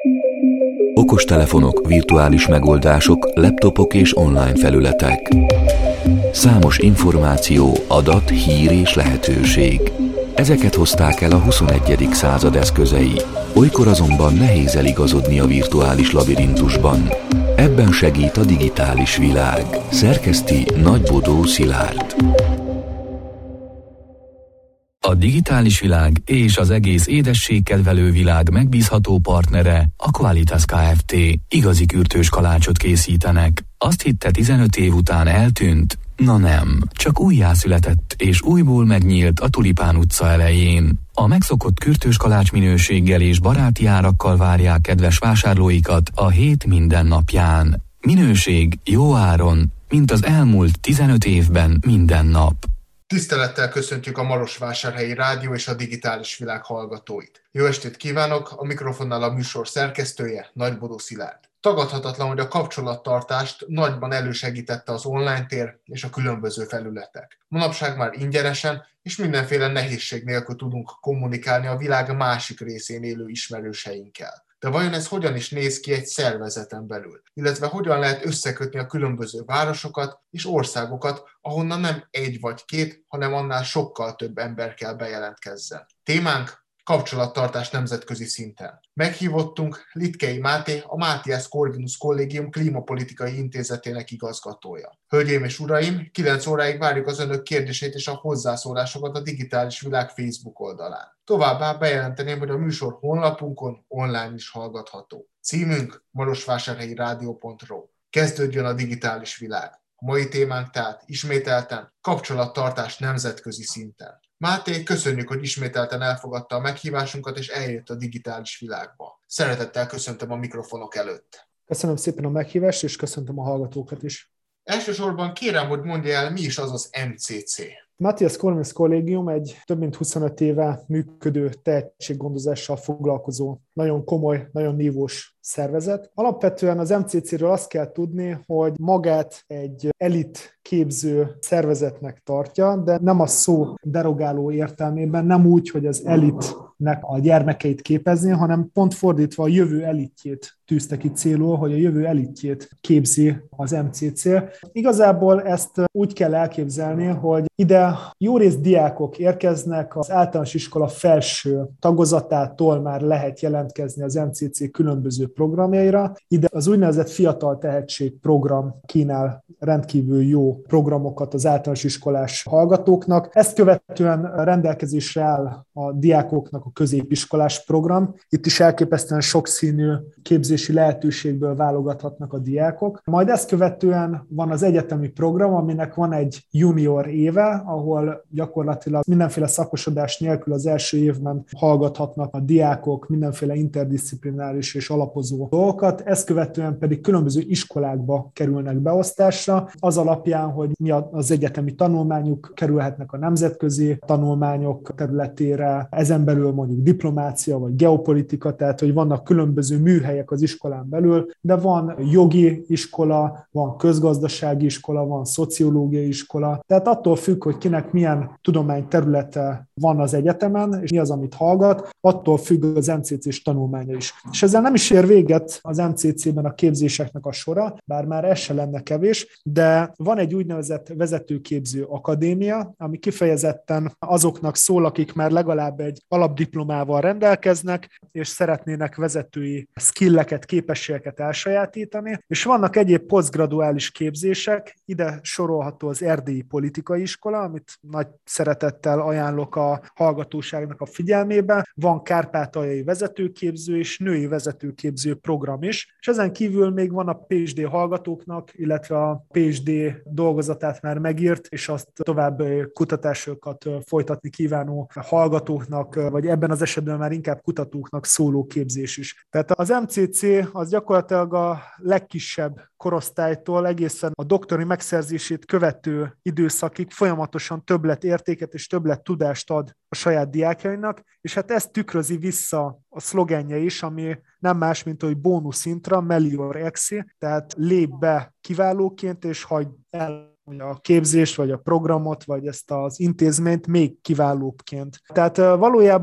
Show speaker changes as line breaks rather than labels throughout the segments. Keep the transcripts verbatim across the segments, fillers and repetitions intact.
Okostelefonok, virtuális megoldások, laptopok és online felületek. Számos információ, adat, hír és lehetőség. Ezeket hozták el a huszonegyedik század eszközei. Olykor azonban nehéz eligazodni a virtuális labirintusban. Ebben segít a digitális világ. Szerkeszti Nagybodó Szilárd. A digitális világ és az egész édességkedvelő világ megbízható partnere a Qualitas Kft. Igazi kürtős kalácsot készítenek. Azt hitte tizenöt év után eltűnt? Na nem, csak újjászületett és újból megnyílt a Tulipán utca elején. A megszokott kürtős kalács minőséggel és baráti árakkal várják kedves vásárlóikat a hét minden napján. Minőség jó áron, mint az elmúlt tizenöt évben minden nap.
Tisztelettel köszöntjük a Marosvásárhelyi Rádió és a digitális világ hallgatóit. Jó estét kívánok, a mikrofonnál a műsor szerkesztője, Nagybodó Szilárd. Tagadhatatlan, hogy a kapcsolattartást nagyban elősegítette az online tér és a különböző felületek. Manapság már ingyenesen és mindenféle nehézség nélkül tudunk kommunikálni a világ másik részén élő ismerőseinkkel. De vajon ez hogyan is néz ki egy szervezeten belül? Illetve hogyan lehet összekötni a különböző városokat és országokat, ahonnan nem egy vagy két, hanem annál sokkal több ember kell bejelentkezzen? Témánk: kapcsolattartás nemzetközi szinten. Meghívottunk Litkei Máté, a Matthias Corvinus Kollégium klímapolitikai intézetének igazgatója. Hölgyeim és uraim, kilenc óráig várjuk az önök kérdéseit és a hozzászólásokat a digitális világ Facebook oldalán. Továbbá bejelenteném, hogy a műsor honlapunkon online is hallgatható. Címünk marosvásárhelyi rádió pont ro. Kezdődjön a digitális világ. A mai témánk tehát ismételten kapcsolattartás nemzetközi szinten. Máté, köszönjük, hogy ismételten elfogadta a meghívásunkat, és eljött a digitális világba. Szeretettel köszöntöm a mikrofonok előtt.
Köszönöm szépen a meghívást, és köszöntöm a hallgatókat is.
Elsősorban kérem, hogy mondja el, mi is az az em cé cé.
Matthias Corvinus Kollégium egy több mint huszonöt éve működő tehetséggondozással foglalkozó, nagyon komoly, nagyon nívós szervezet. Alapvetően az em cé céről azt kell tudni, hogy magát egy elit képző szervezetnek tartja, de nem a szó derogáló értelmében, nem úgy, hogy az elitnek a gyermekeit képezni, hanem pont fordítva a jövő elitjét tűzte ki célul, hogy a jövő elitjét képzi az em cé cé. Igazából ezt úgy kell elképzelni, hogy ide jórészt diákok érkeznek, az általános iskola felső tagozatától már lehet jelentkezni az em cé cé különböző programjaira. Ide az úgynevezett fiatal tehetség program kínál rendkívül jó programokat az általános iskolás hallgatóknak. Ezt követően rendelkezésre áll a diákoknak a középiskolás program. Itt is elképesztően sokszínű képzési lehetőségből válogathatnak a diákok. Majd ezt követően van az egyetemi program, aminek van egy junior éve, ahol gyakorlatilag mindenféle szakosodás nélkül az első évben hallgathatnak a diákok mindenféle interdisziplináris és alapozó dolgokat. Ezt követően pedig különböző iskolákba kerülnek beosztásra, az alapján, hogy mi az egyetemi tanulmányuk, kerülhetnek a nemzetközi tanulmányok területére, ezen belül mondjuk diplomácia vagy geopolitika, tehát hogy vannak különböző műhelyek az iskolán belül, de van jogi iskola, van közgazdasági iskola, van szociológiai iskola, tehát attól függ, hogy kinek milyen tudományterülete van az egyetemen, és mi az, amit hallgat, attól függ az em cé cés tanulmánya is. És ezzel nem is ér véget az em cé cében a képzéseknek a sora, bár már ez se lenne kevés, de van egy úgynevezett vezetőképző akadémia, ami kifejezetten azoknak szól, akik már legalább egy alapdiplomával rendelkeznek, és szeretnének vezetői skilleket, képességeket elsajátítani, és vannak egyéb posztgraduális képzések, ide sorolható az Erdélyi Politikai Iskola, amit nagy szeretettel ajánlok a hallgatóságnak a figyelmébe, van kárpátaljai vezetőképző és női vezetőképző program is, és ezen kívül még van a pé há dé hallgatóknak, illetve a pé há dé dolgozatát már megírt, és azt tovább kutatásokat folytatni kívánó hallgatóknak, vagy ebben az esetben már inkább kutatóknak szóló képzés is. Tehát az em cé cé az gyakorlatilag a legkisebb korosztálytól egészen a doktori megszerzését követő időszakig folyamatosan többletértéket és többlettudást ad a saját diákjainak, és hát ezt tükrözi vissza a szlogenje is, ami nem más, mint hogy bónusz intra, melior exi, tehát lép be kiválóként, és hagyd el a képzést, vagy a programot, vagy ezt az intézményt még kiválóbbként. Tehát valójában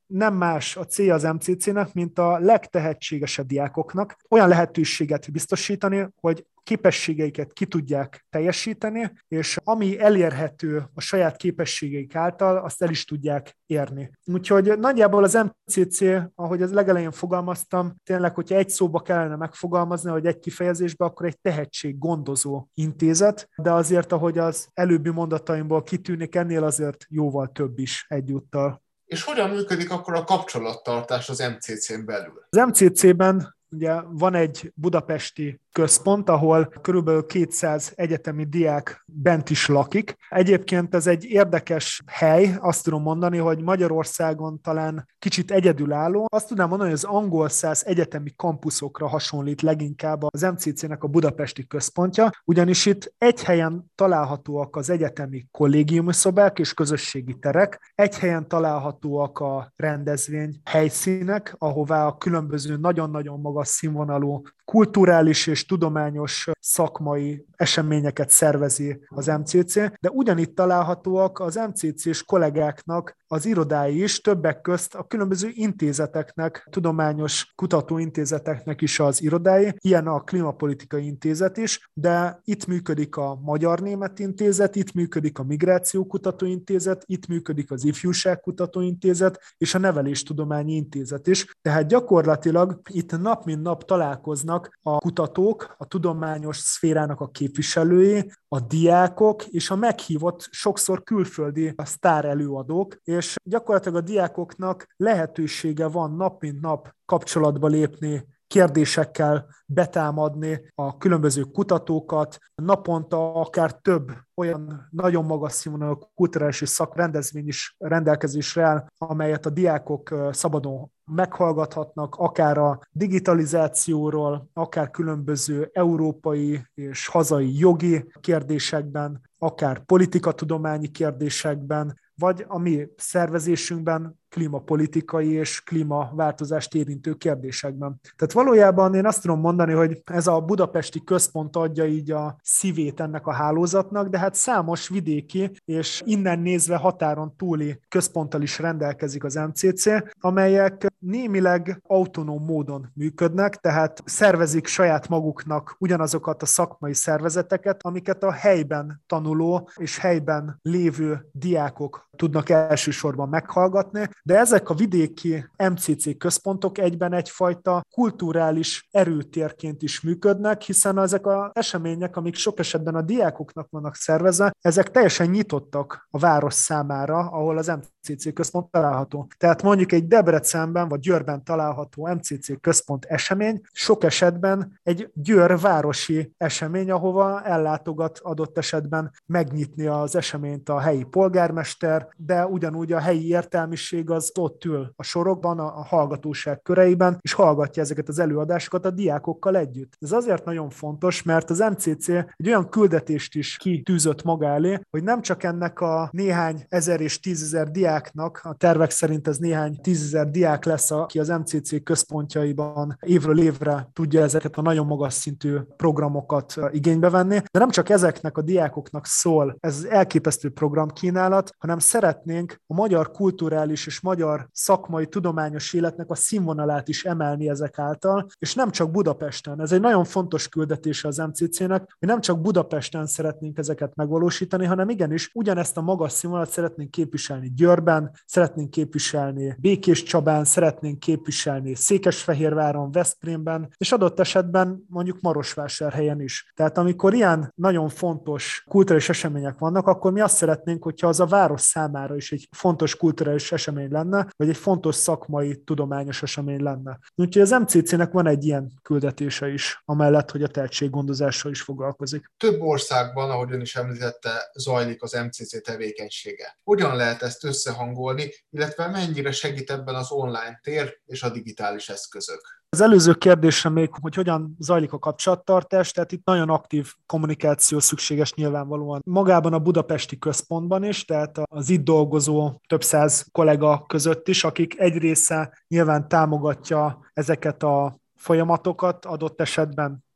nem más a célja az em cé cé-nek, mint a legtehetségesebb diákoknak olyan lehetőséget biztosítani, hogy képességeiket ki tudják teljesíteni, és ami elérhető a saját képességeik által, azt el is tudják érni. Úgyhogy nagyjából az em cé cé, ahogy az legelején fogalmaztam, tényleg, hogyha egy szóba kellene megfogalmazni, vagy egy kifejezésbe, akkor egy tehetséggondozó intézet, de azért, ahogy az előbbi mondataimból kitűnik, ennél azért jóval több is egyúttal.
És hogyan működik akkor a kapcsolattartás az em cé cén belül?
Az em cé cében ugye van egy budapesti központ, ahol körülbelül kétszáz egyetemi diák bent is lakik. Egyébként ez egy érdekes hely, azt tudom mondani, hogy Magyarországon talán kicsit egyedülálló. Azt tudnám mondani, hogy az angol száz egyetemi kampuszokra hasonlít leginkább az em cé cének a budapesti központja, ugyanis itt egy helyen találhatóak az egyetemi kollégiumi szobák és közösségi terek, egy helyen találhatóak a rendezvény helyszínek, ahová a különböző nagyon-nagyon magas színvonalú kulturális és tudományos szakmai eseményeket szervezi az em cé cé, de ugyanitt találhatóak az em cé cés kollégáknak az irodái is, többek közt a különböző intézeteknek, tudományos kutatóintézeteknek is az irodái, ilyen a Klímapolitikai Intézet is, de itt működik a Magyar-Német Intézet, itt működik a Migrációkutatóintézet, itt működik az Ifjúságkutatóintézet és a Neveléstudományi Intézet is. Tehát gyakorlatilag itt nap mint nap találkoznak a kutatók, a tudományos szférának a képviselői, a diákok és a meghívott, sokszor külföldi sztár előadók, és gyakorlatilag a diákoknak lehetősége van nap mint nap kapcsolatba lépni, kérdésekkel betámadni a különböző kutatókat, naponta akár több olyan nagyon magas színvonalú kulturális és szakrendezvény is rendelkezésre áll, amelyet a diákok szabadon meghallgathatnak, akár a digitalizációról, akár különböző európai és hazai jogi kérdésekben, akár politikatudományi kérdésekben, vagy a mi szervezésünkben klímapolitikai és klímaváltozást érintő kérdésekben. Tehát valójában én azt tudom mondani, hogy ez a budapesti központ adja így a szívét ennek a hálózatnak, de hát számos vidéki és innen nézve határon túli központtal is rendelkezik az em cé cé, amelyek némileg autonóm módon működnek, tehát szervezik saját maguknak ugyanazokat a szakmai szervezeteket, amiket a helyben tanuló és helyben lévő diákok tudnak elsősorban meghallgatni, de ezek a vidéki em cé cé központok egyben egyfajta kulturális erőtérként is működnek, hiszen ezek az események, amik sok esetben a diákoknak vannak szervezve, ezek teljesen nyitottak a város számára, ahol az em cé cé központ található. Tehát mondjuk egy Debrecenben vagy Győrben található em cé cé központ esemény sok esetben egy Győr városi esemény, ahova ellátogat adott esetben megnyitni az eseményt a helyi polgármester, de ugyanúgy a helyi értelmiség az ott ül a sorokban, a hallgatóság köreiben, és hallgatja ezeket az előadásokat a diákokkal együtt. Ez azért nagyon fontos, mert az em cé cé egy olyan küldetést is kitűzött maga elé, hogy nem csak ennek a néhány ezer és tízezer diáknak, a tervek szerint ez néhány tízezer diák lesz, aki az em cé cé központjaiban évről évre tudja ezeket a nagyon magas szintű programokat igénybe venni, de nem csak ezeknek a diákoknak szól ez az elképesztő programkínálat, hanem szeretnénk a magyar kulturális és magyar szakmai tudományos életnek a színvonalát is emelni ezek által, és nem csak Budapesten. Ez egy nagyon fontos küldetése az em cé cének, hogy nem csak Budapesten szeretnénk ezeket megvalósítani, hanem igenis ugyanezt a magas színvonalat szeretnénk képviselni Győrben, szeretnénk képviselni Békéscsabán, szeretnénk képviselni Székesfehérváron, Veszprémben, és adott esetben mondjuk Marosvásárhelyen is. Tehát amikor ilyen nagyon fontos kulturális események vannak, akkor mi azt szeretnénk, hogyha az a város számára is egy fontos kulturális esemény lenne, vagy egy fontos szakmai, tudományos esemény lenne. Úgyhogy az em cé cének van egy ilyen küldetése is, amellett, hogy a tehetséggondozással is foglalkozik.
Több országban, ahogy ön is említette, zajlik az em cé cé tevékenysége. Hogyan lehet ezt összehangolni, illetve mennyire segít ebben az online tér és a digitális eszközök?
Az előző kérdésre még, hogy hogyan zajlik a kapcsolattartás, tehát itt nagyon aktív kommunikáció szükséges nyilvánvalóan magában a budapesti központban is, tehát az itt dolgozó több száz kollega között is, akik egy része nyilván támogatja ezeket a folyamatokat, adott esetben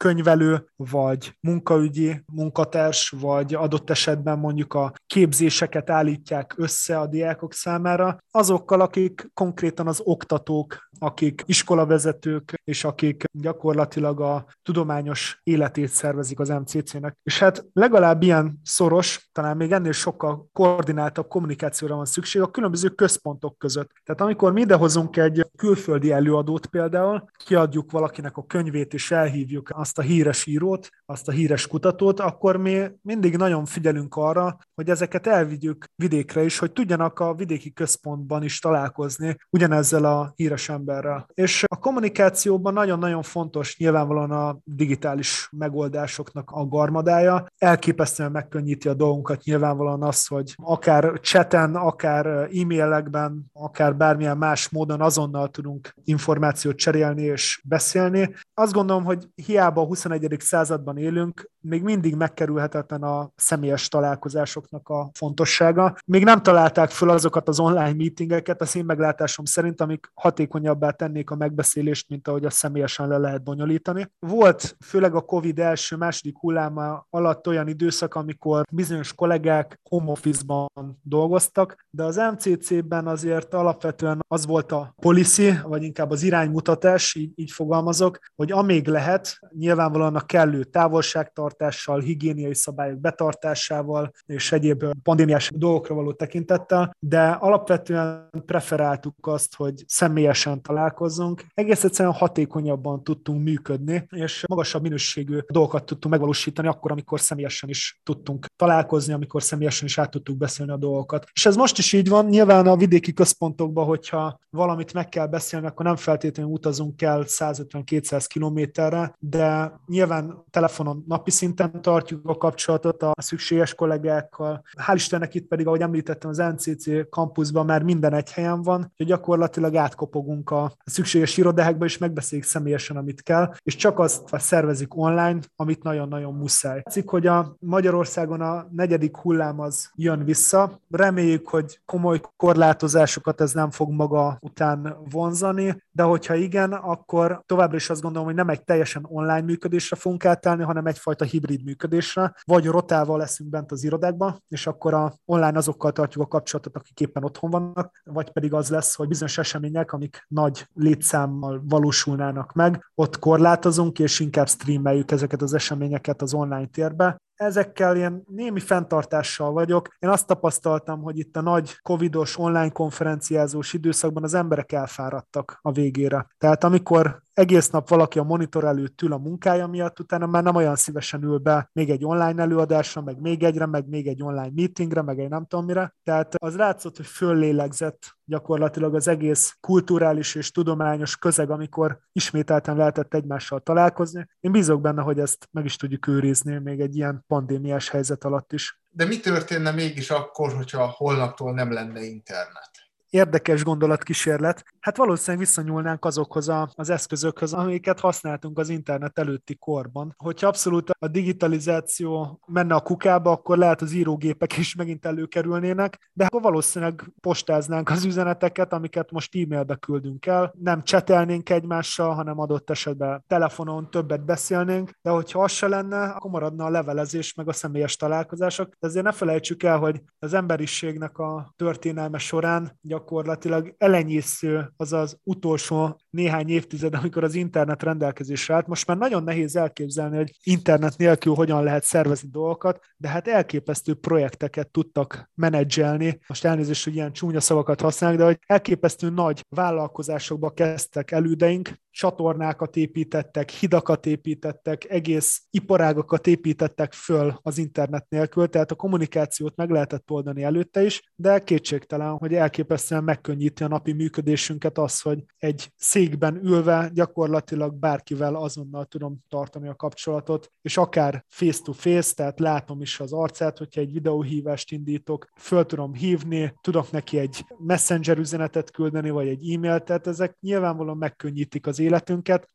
könyvelő, vagy munkaügyi munkatárs, vagy adott esetben mondjuk a képzéseket állítják össze a diákok számára, azokkal, akik konkrétan az oktatók, akik iskolavezetők, és akik gyakorlatilag a tudományos életét szervezik az em cé cé-nek. És hát legalább ilyen szoros, talán még ennél sokkal koordináltabb kommunikációra van szükség a különböző központok között. Tehát amikor mi idehozunk egy külföldi előadót például, kiadjuk valakinek a könyvét, és elhívjuk azt a híres írót, azt a híres kutatót, akkor mi mindig nagyon figyelünk arra, hogy ezeket elvigyük vidékre is, hogy tudjanak a vidéki központban is találkozni ugyanezzel a híres emberrel. És a kommunikációban nagyon-nagyon fontos nyilvánvalóan a digitális megoldásoknak a garmadája. Elképesztően megkönnyíti a dolgunkat nyilvánvalóan az, hogy akár chaten, akár e-mailekben, akár bármilyen más módon azonnal tudunk információt cserélni és beszélni. Azt gondolom, hogy hiába a huszonegyedik században élünk, még mindig megkerülhetetlen a személyes találkozásoknak a fontossága. Még nem találták föl azokat az online meetingeket, az én meglátásom szerint, amik hatékonyabbá tennék a megbeszélést, mint ahogy a személyesen le lehet bonyolítani. Volt főleg a Covid első-második hulláma alatt olyan időszak, amikor bizonyos kollégák home office-ban dolgoztak, de az em cé cé-ben azért alapvetően az volt a policy, vagy inkább az iránymutatás, így, így fogalmazok, hogy amíg lehet, nyilvánvalóan a kellő távolságtartással, higiéniai szabályok betartásával és egyéb pandémiás dolgokra való tekintettel, de alapvetően preferáltuk azt, hogy személyesen találkozzunk. Egész egyszerűen hatékonyabban tudtunk működni, és magasabb minőségű dolgokat tudtunk megvalósítani akkor, amikor személyesen is tudtunk találkozni, amikor személyesen is át tudtuk beszélni a dolgokat. És ez most is így van, nyilván a vidéki központokban, hogyha valamit meg kell beszélni, akkor nem feltétlenül utazunk el százötven-kétszáz kilométerre, de nyilván telefonon napi szinten tartjuk a kapcsolatot a szükséges kollégákkal. Hál' Istennek itt pedig, ahogy említettem, az em cé cé kampuszban már minden egy helyen van, hogy gyakorlatilag átkopogunk a szükséges irodákba, és megbeszéljük személyesen, amit kell, és csak azt szervezik online, amit nagyon-nagyon muszáj. Látszik, hogy a Magyarországon a negyedik hullám az jön vissza. Reméljük, hogy komoly korlátozásokat ez nem fog maga után vonzani, de hogyha igen, akkor továbbra is azt gondolom, hogy nem egy teljesen online működésre fogunk átállni, hanem egyfajta hibrid működésre, vagy rotával leszünk bent az irodákban, és akkor a online azokkal tartjuk a kapcsolatot, akik éppen otthon vannak, vagy pedig az lesz, hogy bizonyos események, amik nagy létszámmal valósulnának meg, ott korlátozunk, és inkább streameljük ezeket az eseményeket az online térbe. Ezekkel ilyen némi fenntartással vagyok. Én azt tapasztaltam, hogy itt a nagy covidos, online konferenciázós időszakban az emberek elfáradtak a végére. Tehát amikor egész nap valaki a monitor előtt ül a munkája miatt, utána már nem olyan szívesen ül be még egy online előadásra, meg még egyre, meg még egy online meetingre, meg egy nem tudom mire. Tehát az látszott, hogy föllélegzett gyakorlatilag az egész kulturális és tudományos közeg, amikor ismételten lehetett egymással találkozni. Én bízok benne, hogy ezt meg is tudjuk őrizni még egy ilyen pandémiás helyzet alatt is.
De mi történne mégis akkor, hogyha holnaptól nem lenne internet?
Érdekes gondolatkísérlet. Hát valószínűleg visszanyúlnánk azokhoz a, az eszközökhöz, amiket használtunk az internet előtti korban. Hogyha abszolút a digitalizáció menne a kukába, akkor lehet az írógépek is megint előkerülnének, de akkor valószínűleg postáznánk az üzeneteket, amiket most e-mailbe küldünk el. Nem csetelnénk egymással, hanem adott esetben telefonon többet beszélnénk, de hogyha az se lenne, akkor maradna a levelezés meg a személyes találkozások. De azért ne felejtsük el, hogy az emberiségnek a történelme során gyakorlatilag elenyésző az az utolsó néhány évtized, amikor az internet rendelkezésre állt. Most már nagyon nehéz elképzelni, hogy internet nélkül hogyan lehet szervezni dolgokat, de hát elképesztő projekteket tudtak menedzselni. Most elnézést, hogy ilyen csúnya szavakat használnak, de hogy elképesztő nagy vállalkozásokba kezdtek elődeink, csatornákat építettek, hidakat építettek, egész iparágakat építettek föl az internet nélkül, tehát a kommunikációt meg lehetett oldani előtte is, de kétségtelen, hogy elképesztően megkönnyíti a napi működésünket az, hogy egy székben ülve gyakorlatilag bárkivel azonnal tudom tartani a kapcsolatot, és akár face-to-face, tehát látom is az arcát, hogyha egy videóhívást indítok, föl tudom hívni, tudok neki egy messenger üzenetet küldeni, vagy egy e-mailt, tehát ezek nyilvánvalóan megkönnyítik az életünket,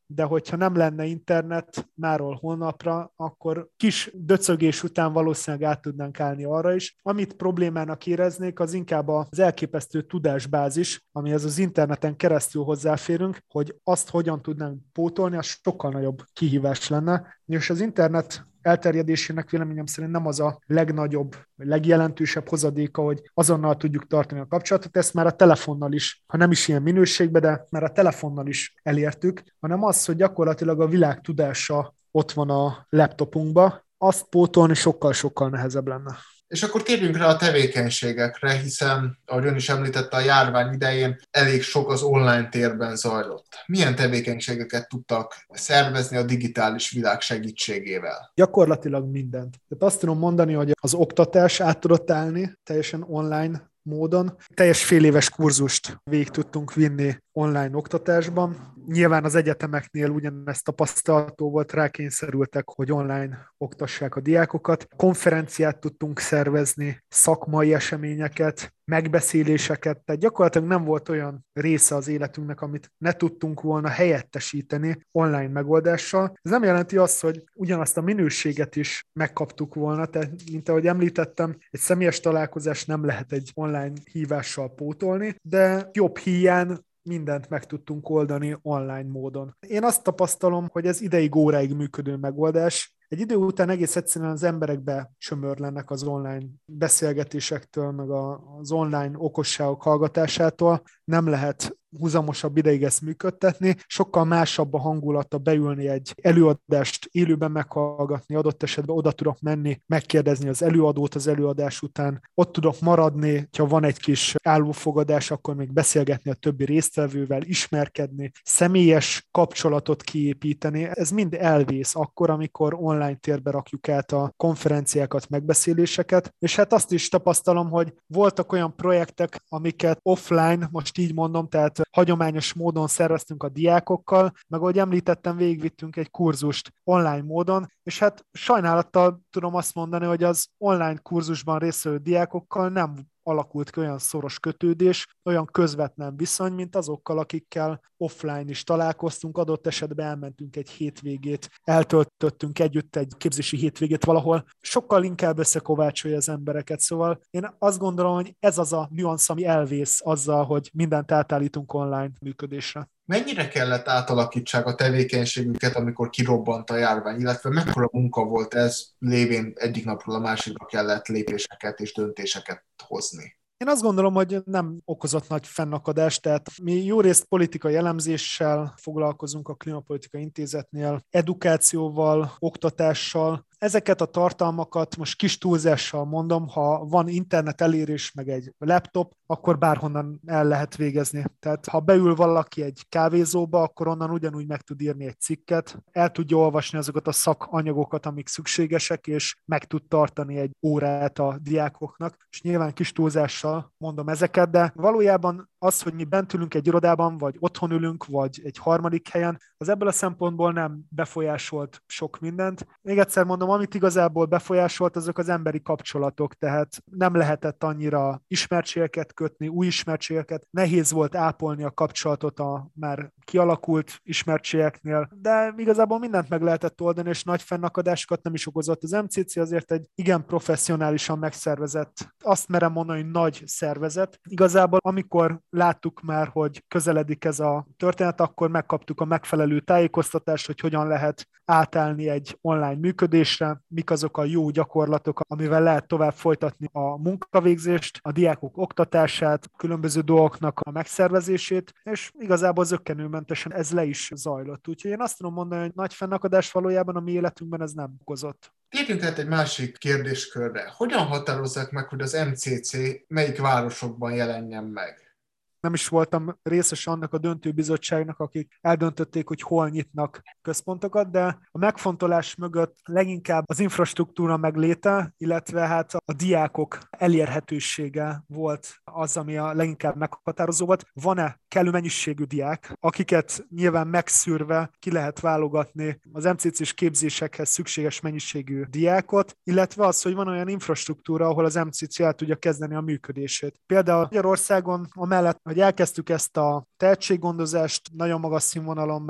de hogyha nem lenne internet máról holnapra, akkor kis döcögés után valószínűleg át tudnánk állni arra is. Amit problémának éreznék, az inkább az elképesztő tudásbázis, amihez az interneten keresztül hozzáférünk, hogy azt hogyan tudnánk pótolni, az sokkal nagyobb kihívás lenne. És az internet elterjedésének véleményem szerint nem az a legnagyobb, vagy legjelentősebb hozadéka, hogy azonnal tudjuk tartani a kapcsolatot, ezt már a telefonnal is, ha nem is ilyen minőségben, de már a telefonnal is elértük, hanem az, hogy gyakorlatilag a világ tudása ott van a laptopunkba, azt pótolni sokkal-sokkal nehezebb lenne.
És akkor térjünk rá a tevékenységekre, hiszen, ahogy ön is említette, a járvány idején elég sok az online térben zajlott. Milyen tevékenységeket tudtak szervezni a digitális világ segítségével?
Gyakorlatilag mindent. Tehát azt tudom mondani, hogy az oktatás át tudott állni teljesen online módon. Teljes fél éves kurzust végig tudtunk vinni online oktatásban. Nyilván az egyetemeknél ugyanezt tapasztalható volt, rákényszerültek, hogy online oktassák a diákokat. Konferenciát tudtunk szervezni, szakmai eseményeket, megbeszéléseket, tehát gyakorlatilag nem volt olyan része az életünknek, amit ne tudtunk volna helyettesíteni online megoldással. Ez nem jelenti azt, hogy ugyanazt a minőséget is megkaptuk volna, tehát mint ahogy említettem, egy személyes találkozást nem lehet egy online hívással pótolni, de jobb híján mindent meg tudtunk oldani online módon. Én azt tapasztalom, hogy ez ideig, óráig működő megoldás. Egy idő után egész egyszerűen az emberekbe csömörlenek az online beszélgetésektől, meg az online okosságok hallgatásától. Nem lehet húzamosabb ideig ezt működtetni, sokkal másabb a hangulata beülni egy előadást élőben meghallgatni, adott esetben oda tudok menni, megkérdezni az előadót az előadás után, ott tudok maradni, ha van egy kis állófogadás, akkor még beszélgetni a többi résztvevővel, ismerkedni, személyes kapcsolatot kiépíteni. Ez mind elvész akkor, amikor online térbe rakjuk át a konferenciákat, megbeszéléseket, és hát azt is tapasztalom, hogy voltak olyan projektek, amiket offline, most így mondom, tehát hagyományos módon szerveztünk a diákokkal, meg ahogy említettem, végigvittünk egy kurzust online módon, és hát sajnálattal tudom azt mondani, hogy az online kurzusban résztvevő diákokkal nem alakult ki olyan szoros kötődés, olyan közvetlen viszony, mint azokkal, akikkel offline is találkoztunk, adott esetben elmentünk egy hétvégét, eltöltöttünk együtt egy képzési hétvégét valahol, sokkal inkább összekovácsolja az embereket, szóval én azt gondolom, hogy ez az a nüansz, ami elvész azzal, hogy mindent átállítunk online működésre.
Mennyire kellett átalakítsák a tevékenységüket, amikor kirobbant a járvány, illetve mekkora munka volt ez, lévén egyik napról a másikra kellett lépéseket és döntéseket hozni?
Én azt gondolom, hogy nem okozott nagy fennakadást, tehát mi jó részt politikai elemzéssel foglalkozunk a Klímapolitikai Intézetnél, edukációval, oktatással. Ezeket a tartalmakat most kis túlzással mondom, ha van internet elérés meg egy laptop, akkor bárhonnan el lehet végezni. Tehát ha beül valaki egy kávézóba, akkor onnan ugyanúgy meg tud írni egy cikket, el tudja olvasni azokat a szakanyagokat, amik szükségesek, és meg tud tartani egy órát a diákoknak. És nyilván kis túlzással mondom ezeket, de valójában az, hogy mi bent ülünk egy irodában, vagy otthon ülünk, vagy egy harmadik helyen, az ebből a szempontból nem befolyásolt sok mindent. Még egyszer mondom, amit igazából befolyásolt, azok az emberi kapcsolatok, tehát nem lehetett annyira ismertségeket kötni, új ismertségeket, nehéz volt ápolni a kapcsolatot a már kialakult ismertségeknél, de igazából mindent meg lehetett oldani, és nagy fennakadásokat nem is okozott. Az em cé cé azért egy igen professzionálisan megszervezett, azt merem mondani, hogy nagy szervezet. Igazából amikor láttuk már, hogy közeledik ez a történet, akkor megkaptuk a megfelelő tájékoztatást, hogy hogyan lehet átállni egy online működésre, mik azok a jó gyakorlatok, amivel lehet tovább folytatni a munkavégzést, a diákok oktatását, különböző dolgoknak a megszervezését, és igazából zökkenőmentesen ez le is zajlott. Úgyhogy én azt tudom mondani, hogy nagy fennakadást valójában a mi életünkben ez nem okozott.
Térjünk át egy másik kérdéskörre. Hogyan határozzák meg, hogy az em cé cé melyik városokban jelenjen meg?
Nem is voltam részes annak a döntőbizottságnak, akik eldöntötték, hogy hol nyitnak központokat, de a megfontolás mögött leginkább az infrastruktúra megléte, illetve hát a diákok elérhetősége volt az, ami a leginkább meghatározó volt. Van-e kellő mennyiségű diák, akiket nyilván megszűrve ki lehet válogatni az em cé cés képzésekhez szükséges mennyiségű diákot, illetve az, hogy van olyan infrastruktúra, ahol az em cé cé el tudja kezdeni a működését. Például Magyarországon amellett, hogy elkezdtük ezt a tehetséggondozást nagyon magas színvonalon már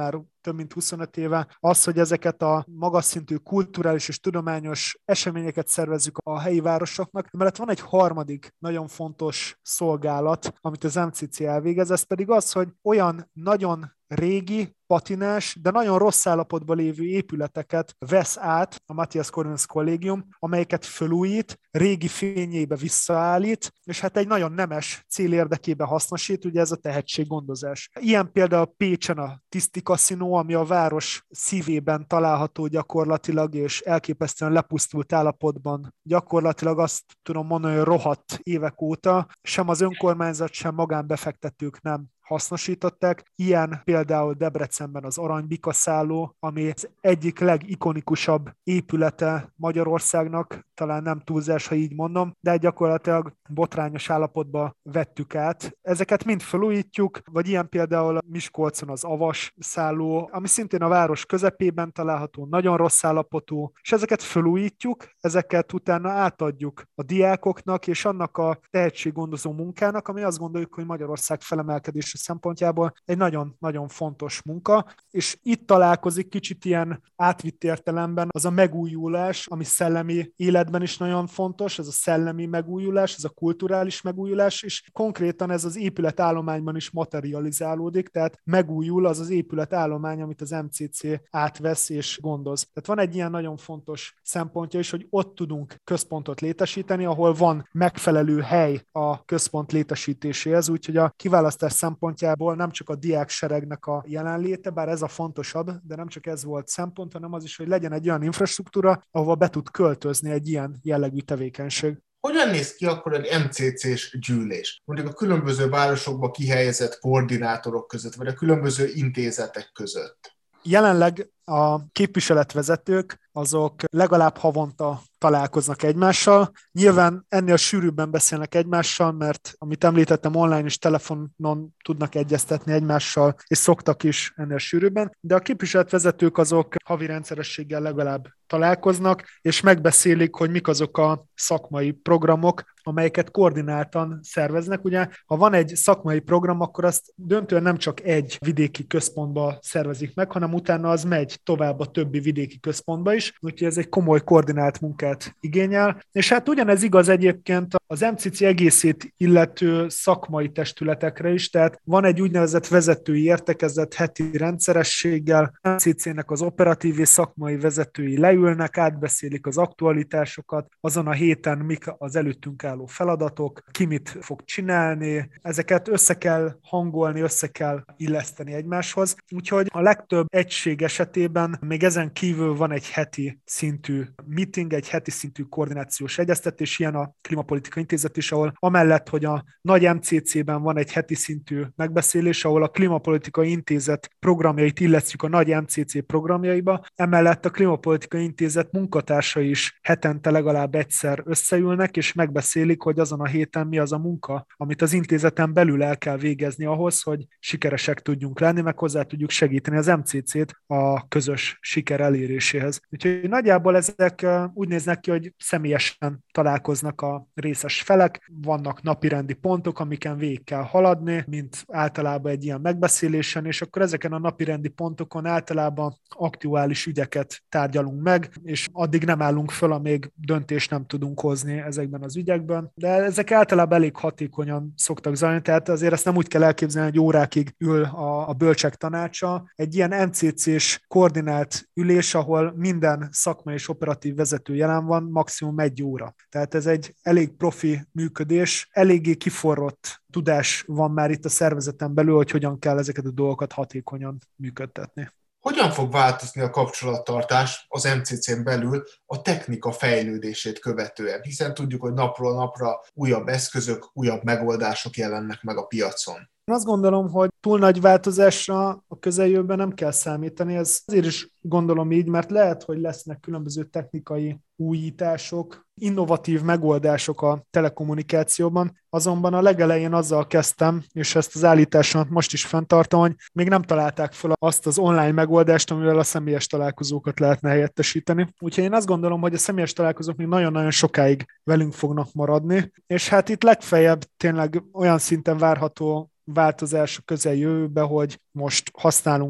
több mint huszonöt éve, az, hogy ezeket a magas szintű kulturális és tudományos eseményeket szervezzük a helyi városoknak. Emellett van egy harmadik nagyon fontos szolgálat, amit az em cé cé elvégez, ez pedig az, hogy olyan nagyon régi, patinás, de nagyon rossz állapotban lévő épületeket vesz át a Matthias Corvinus Kollégium, amelyeket fölújít, régi fényébe visszaállít, és hát egy nagyon nemes cél érdekében hasznosít, ugye ez a tehetséggondozás. Ilyen például Pécsen a Tiszti Kaszinó, ami a város szívében található gyakorlatilag, és elképesztően lepusztult állapotban. Gyakorlatilag azt tudom mondani, hogy rohadt évek óta, sem az önkormányzat, sem magánbefektetők nem hasznosították. Ilyen például Debrecenben az Aranybika szálló, ami az egyik legikonikusabb épülete Magyarországnak, talán nem túlzás, ha így mondom, de gyakorlatilag botrányos állapotba vettük át. Ezeket mind felújítjuk, vagy ilyen például Miskolcon az Avas szálló, ami szintén a város közepében található, nagyon rossz állapotú, és ezeket felújítjuk, ezeket utána átadjuk a diákoknak, és annak a tehetséggondozó munkának, ami azt gondoljuk, hogy Magyarország felemelkedése szempontjából egy nagyon-nagyon fontos munka, és itt találkozik kicsit ilyen átvitt értelemben az a megújulás, ami szellemi életben is nagyon fontos, ez a szellemi megújulás, ez a kulturális megújulás, és konkrétan ez az épületállományban is materializálódik, tehát megújul az az épületállomány, amit az em cé cé átvesz és gondoz. Tehát van egy ilyen nagyon fontos szempontja is, hogy ott tudunk központot létesíteni, ahol van megfelelő hely a központ létesítéséhez, úgyhogy a kiválasztás szempontjából nem csak a diákseregnek a jelenléte, bár ez a fontosabb, de nem csak ez volt szempont, hanem az is, hogy legyen egy olyan infrastruktúra, ahova be tud költözni egy ilyen jellegű tevékenység.
Hogyan néz ki akkor egy em cé cés gyűlés? Mondjuk a különböző városokba kihelyezett koordinátorok között, vagy a különböző intézetek között?
Jelenleg a képviseletvezetők azok legalább havonta találkoznak egymással. Nyilván ennél sűrűbben beszélnek egymással, mert amit említettem, online és telefonon tudnak egyeztetni egymással, és szoktak is ennél sűrűbben, de a képviseletvezetők azok havi rendszerességgel legalább találkoznak, és megbeszélik, hogy mik azok a szakmai programok, amelyeket koordináltan szerveznek. Ugye, ha van egy szakmai program, akkor azt döntően nem csak egy vidéki központba szervezik meg, hanem utána az megy tovább a többi vidéki központba is, úgyhogy ez egy komoly koordinált munkát igényel. És hát ugyanez igaz egyébként az em cé cé egészét illető szakmai testületekre is, tehát van egy úgynevezett vezetői értekezlet heti rendszerességgel, em cé cének az operatív és szakmai vezetői leülnek, átbeszélik az aktualitásokat, azon a héten mik az előttünk álló feladatok, ki mit fog csinálni, ezeket össze kell hangolni, össze kell illeszteni egymáshoz. Úgyhogy a legtöbb egység esetében még ezen kívül van egy heti szintű meeting, egy heti szintű koordinációs egyeztetés, ilyen a Klímapolitika Intézet is, ahol amellett, hogy a nagy em cé cében van egy heti szintű megbeszélés, ahol a Klímapolitika Intézet programjait illetjük a nagy em cé cé programjaiba, emellett a Klímapolitika Intézet munkatársai is hetente legalább egyszer összeülnek, és megbeszélik, hogy azon a héten mi az a munka, amit az intézeten belül el kell végezni ahhoz, hogy sikeresek tudjunk lenni, meg hozzá tudjuk segíteni az em cé cét a közös siker eléréséhez. Úgyhogy nagyjából ezek úgy néznek ki, hogy személyesen találkoznak a részes felek, vannak napirendi pontok, amiken végig kell haladni, mint általában egy ilyen megbeszélésen, és akkor ezeken a napirendi pontokon általában aktuális ügyeket tárgyalunk meg, és addig nem állunk föl, amíg döntést nem tudunk hozni ezekben az ügyekben. De ezek általában elég hatékonyan szoktak zajlani, tehát azért ezt nem úgy kell elképzelni, hogy órákig ül a, a bölcsek tanácsa. Egy ilyen em cé cés koordinált ülés, ahol minden szakmai és operatív vezető jelen van, maximum egy óra. Tehát ez egy elég profi működés, eléggé kiforrott tudás van már itt a szervezeten belül, hogy hogyan kell ezeket a dolgokat hatékonyan működtetni.
Hogyan fog változni a kapcsolattartás az em cé cén belül a technika fejlődését követően? Hiszen tudjuk, hogy napról napra újabb eszközök, újabb megoldások jelennek meg a piacon.
Én azt gondolom, hogy túl nagy változásra a közeljövőben nem kell számítani, ez azért is gondolom így, mert lehet, hogy lesznek különböző technikai újítások, innovatív megoldások a telekommunikációban, azonban a legelején azzal kezdtem, és ezt az állításomat most is fenntartom, hogy még nem találták fel azt az online megoldást, amivel a személyes találkozókat lehetne helyettesíteni. Úgyhogy én azt gondolom, hogy a személyes találkozók még nagyon-nagyon sokáig velünk fognak maradni, és hát itt legfeljebb tényleg olyan szinten várható változás a közeljövőben, hogy most használunk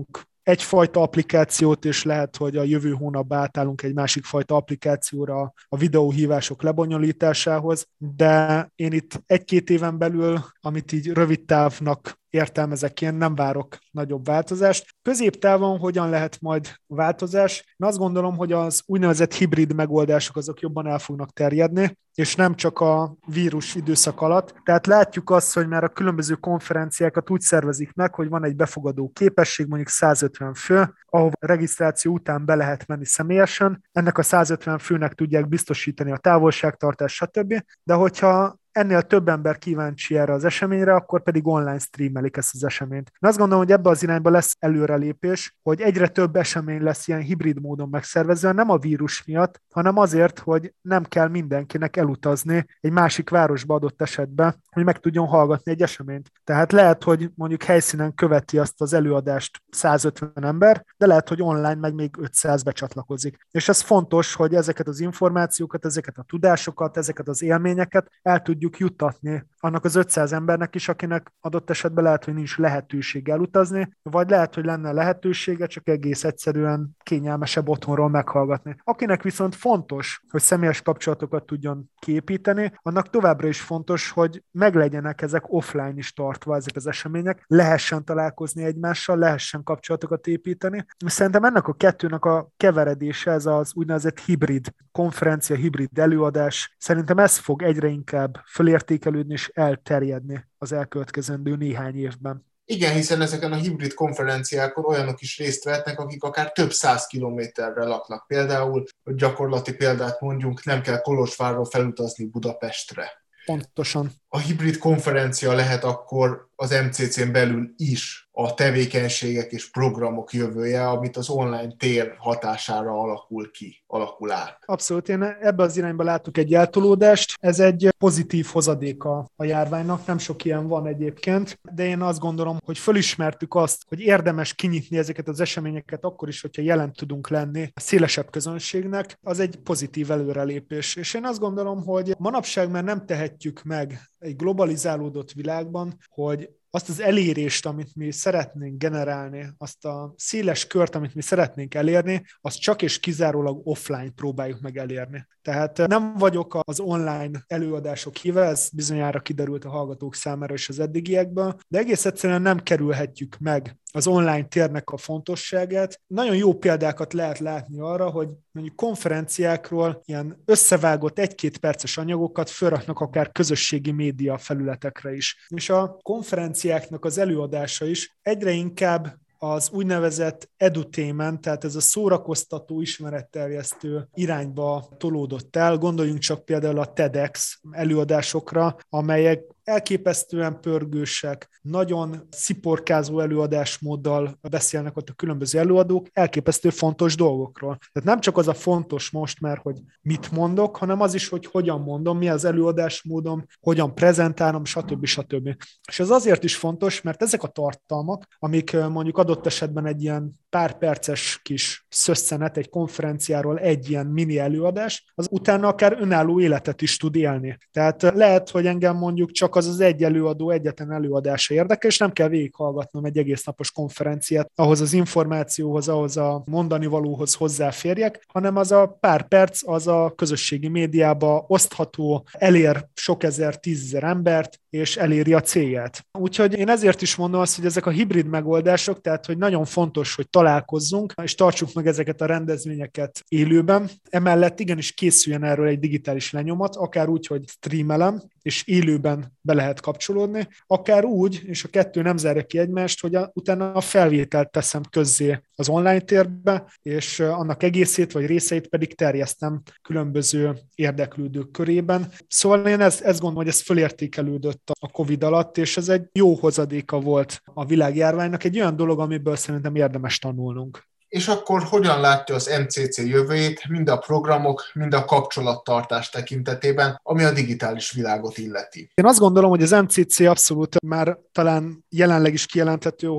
egyfajta applikációt, és lehet, hogy a jövő hónapban átállunk egy másik fajta applikációra a videóhívások lebonyolításához, de én itt egy-két éven belül, amit így rövid távnak értelmezek, én nem várok nagyobb változást. Középtávon hogyan lehet majd változás? Én azt gondolom, hogy az úgynevezett hibrid megoldások azok jobban el fognak terjedni, és nem csak a vírus időszak alatt. Tehát látjuk azt, hogy már a különböző konferenciákat úgy szervezik meg, hogy van egy befogadó képesség, mondjuk százötven fő, ahol regisztráció után be lehet menni személyesen. Ennek a százötven főnek tudják biztosítani a távolságtartást, stb. De hogyha ennél több ember kíváncsi erre az eseményre, akkor pedig online streamelik ezt az eseményt. Én azt gondolom, hogy ebbe az irányba lesz előrelépés, hogy egyre több esemény lesz ilyen hibrid módon megszervezve, nem a vírus miatt, hanem azért, hogy nem kell mindenkinek elutazni egy másik városba adott esetben, hogy meg tudjon hallgatni egy eseményt. Tehát lehet, hogy mondjuk helyszínen követi azt az előadást százötven ember, de lehet, hogy online meg még ötszáz becsatlakozik. És ez fontos, hogy ezeket az információkat, ezeket a tudásokat, ezeket az élményeket el tudjuk juttatni annak az ötszáz embernek is, akinek adott esetben lehet, hogy nincs lehetőség elutazni, vagy lehet, hogy lenne lehetősége, csak egész egyszerűen kényelmesebb otthonról meghallgatni. Akinek viszont fontos, hogy személyes kapcsolatokat tudjon kiépíteni, annak továbbra is fontos, hogy meglegyenek ezek offline is tartva ezek az események, lehessen találkozni egymással, lehessen kapcsolatokat építeni. Szerintem ennek a kettőnek a keveredése, ez az úgynevezett hibrid konferencia, hibrid előadás, szerintem ez fog egyre inkább fölértékelődni és elterjedni az elkövetkezendő néhány évben.
Igen, hiszen ezeken a hibrid konferenciákon olyanok is részt vehetnek, akik akár több száz kilométerre laknak. Például, hogy gyakorlati példát mondjunk, nem kell Kolozsvárról felutazni Budapestre.
Pontosan.
A hibrid konferencia lehet akkor az em cé cén belül is a tevékenységek és programok jövője, amit az online tér hatására alakul ki, alakul át.
Abszolút, én ebbe az irányba látok egy eltolódást. Ez egy pozitív hozadéka a járványnak, nem sok ilyen van egyébként, de én azt gondolom, hogy fölismertük azt, hogy érdemes kinyitni ezeket az eseményeket akkor is, hogyha jelen tudunk lenni a szélesebb közönségnek, az egy pozitív előrelépés. És én azt gondolom, hogy manapság már nem tehetjük meg egy globalizálódott világban, hogy azt az elérést, amit mi szeretnénk generálni, azt a széles kört, amit mi szeretnénk elérni, azt csak és kizárólag offline próbáljuk meg elérni. Tehát nem vagyok az online előadások híve, ez bizonyára kiderült a hallgatók számára is az eddigiekből, de egész egyszerűen nem kerülhetjük meg az online térnek a fontosságát. Nagyon jó példákat lehet látni arra, hogy mondjuk konferenciákról ilyen összevágott egy-két perces anyagokat felraknak akár közösségi média felületekre is. És a konferenciáknak az előadása is egyre inkább az úgynevezett edutainment, tehát ez a szórakoztató, ismeretterjesztő irányba tolódott el. Gondoljunk csak például a TEDx előadásokra, amelyek elképesztően pörgősek, nagyon sziporkázó előadásmóddal beszélnek ott a különböző előadók, elképesztő fontos dolgokról. Tehát nem csak az a fontos most már, hogy mit mondok, hanem az is, hogy hogyan mondom, mi az előadásmódom, hogyan prezentálom, stb. stb. És ez azért is fontos, mert ezek a tartalmak, amik mondjuk adott esetben egy ilyen pár perces kis szösszenet egy konferenciáról, egy ilyen mini előadás, az utána akár önálló életet is tud élni. Tehát lehet, hogy engem mondjuk csak az az egy előadó egyetlen előadása érdekel, és nem kell végighallgatnom egy egész napos konferenciát, ahhoz az információhoz, ahhoz a mondani valóhoz hozzáférjek, hanem az a pár perc, az a közösségi médiába osztható, elér sok ezer, tízezer embert, és eléri a célját. Úgyhogy én ezért is mondom azt, hogy ezek a hibrid megoldások, tehát hogy nagyon fontos, hogy találkozzunk, és tartsuk meg ezeket a rendezvényeket élőben. Emellett igenis készüljen erről egy digitális lenyomat, akár úgy, hogy streamelem, és élőben be lehet kapcsolódni, akár úgy, és a kettő nem zárja ki egymást, hogy a, utána a felvételt teszem közzé az online térbe, és annak egészét vagy részeit pedig terjesztem különböző érdeklődők körében. Szóval én ezt, ezt gondolom, hogy ez fölértékelődött a Covid alatt, és ez egy jó hozadéka volt a világjárványnak, egy olyan dolog, amiből szerintem érdemes tanulnunk.
És akkor hogyan látja az em cé cé jövőjét, mind a programok, mind a kapcsolattartás tekintetében, ami a digitális világot illeti?
Én azt gondolom, hogy az em cé cé abszolút már talán jelenleg is kijelenthető, hogy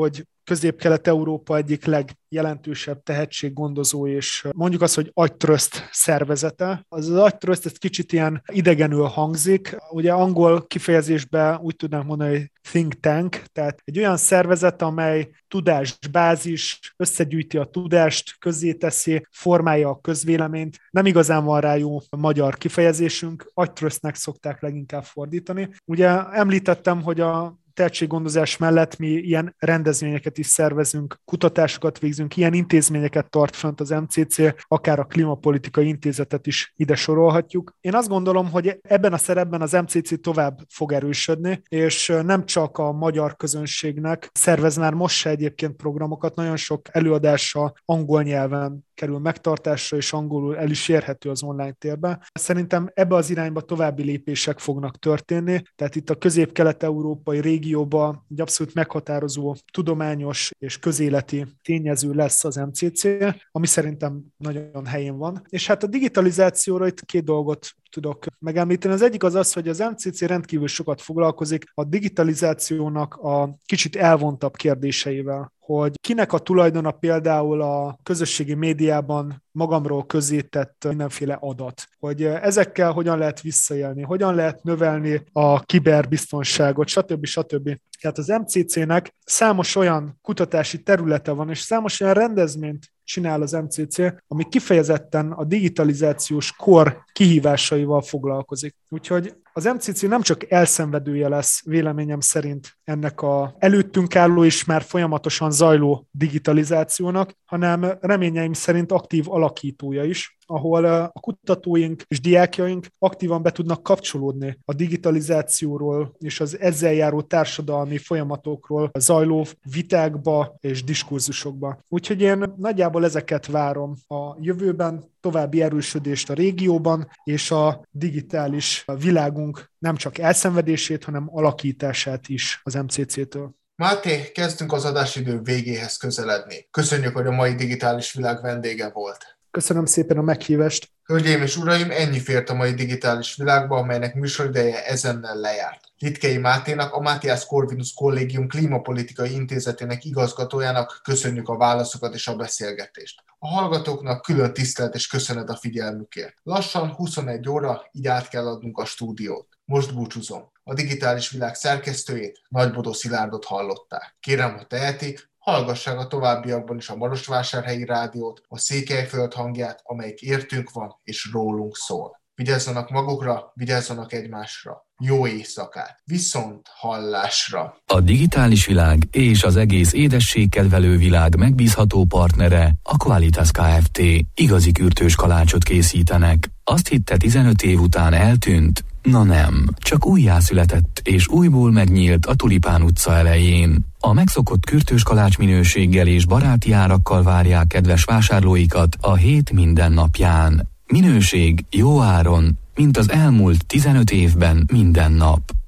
Közép-Kelet-Európa egyik legjelentősebb tehetséggondozó és mondjuk azt, hogy agytröszt szervezete. Az, az agytröszt, ez kicsit ilyen idegenül hangzik. Ugye angol kifejezésben úgy tudnánk mondani, hogy think tank, tehát egy olyan szervezet, amely tudásbázis, összegyűjti a tudást, közzéteszi, formálja a közvéleményt. Nem igazán van rá jó magyar kifejezésünk, agytrösztnek szokták leginkább fordítani. Ugye említettem, hogy a tehetséggondozás mellett mi ilyen rendezvényeket is szervezünk, kutatásokat végzünk, ilyen intézményeket tart fönt az em cé cé, akár a Klímapolitikai Intézetet is ide sorolhatjuk. Én azt gondolom, hogy ebben a szerepben az em cé cé tovább fog erősödni, és nem csak a magyar közönségnek szervez már most se egyébként programokat, nagyon sok előadása angol nyelven kerül megtartásra, és angolul el is érhető az online térben. Szerintem ebbe az irányba további lépések fognak történni, tehát itt a közép-kelet-európai régióban egy abszolút meghatározó tudományos és közéleti tényező lesz az em cé cé, ami szerintem nagyon helyén van. És hát a digitalizációra itt két dolgot tudok megemlíteni. Az egyik az az, hogy az em cé cé rendkívül sokat foglalkozik a digitalizációnak a kicsit elvontabb kérdéseivel, hogy kinek a tulajdona például a közösségi médiában magamról közzétett mindenféle adat, hogy ezekkel hogyan lehet visszaélni, hogyan lehet növelni a kiberbiztonságot, stb. stb. Tehát az em cé cének számos olyan kutatási területe van, és számos olyan rendezvényt csinál az em cé cé, ami kifejezetten a digitalizációs kor kihívásaival foglalkozik. Úgyhogy az em cé cé nem csak elszenvedője lesz véleményem szerint ennek a előttünk álló és már folyamatosan zajló digitalizációnak, hanem reményeim szerint aktív alakítója is, ahol a kutatóink és diákjaink aktívan be tudnak kapcsolódni a digitalizációról és az ezzel járó társadalmi folyamatokról zajló vitákba és diskurzusokba. Úgyhogy én nagyjából ezeket várom a jövőben, további erősödést a régióban, és a digitális világunk nem csak elszenvedését, hanem alakítását is az em cé cé-től.
Máté, kezdünk az adásidő végéhez közeledni. Köszönjük, hogy a mai digitális világ vendége volt.
Köszönöm szépen a meghívást.
Hölgyeim és uraim, ennyi fért a mai digitális világba, amelynek műsorideje ezennel lejárt. Litkei Máténak, a Matthias Corvinus Kollégium Klímapolitikai Intézetének igazgatójának köszönjük a válaszokat és a beszélgetést. A hallgatóknak külön tisztelet és köszönet a figyelmükért. Lassan huszonegy óra, így át kell adnunk a stúdiót. Most búcsúzom. A digitális világ szerkesztőjét, Nagybodó Szilárdot hallották. Kérem, ha tehetik, hallgassák a továbbiakban is a Marosvásárhelyi Rádiót, a Székelyföld hangját, amelyik értünk van és rólunk szól. Vigyázzanak magukra, vigyázzanak egymásra. Jó éjszakát! Viszont hallásra!
A digitális világ és az egész édességkel velő világ megbízható partnere a Qualitas Kft. Igazi kürtős kalácsot készítenek. Azt hitte tizenöt év után eltűnt? Na nem, csak újjászületett és újból megnyílt a Tulipán utca elején. A megszokott kürtős kalács minőséggel és baráti árakkal várják kedves vásárlóikat a hét minden napján. Minőség jó áron, mint az elmúlt tizenöt évben minden nap.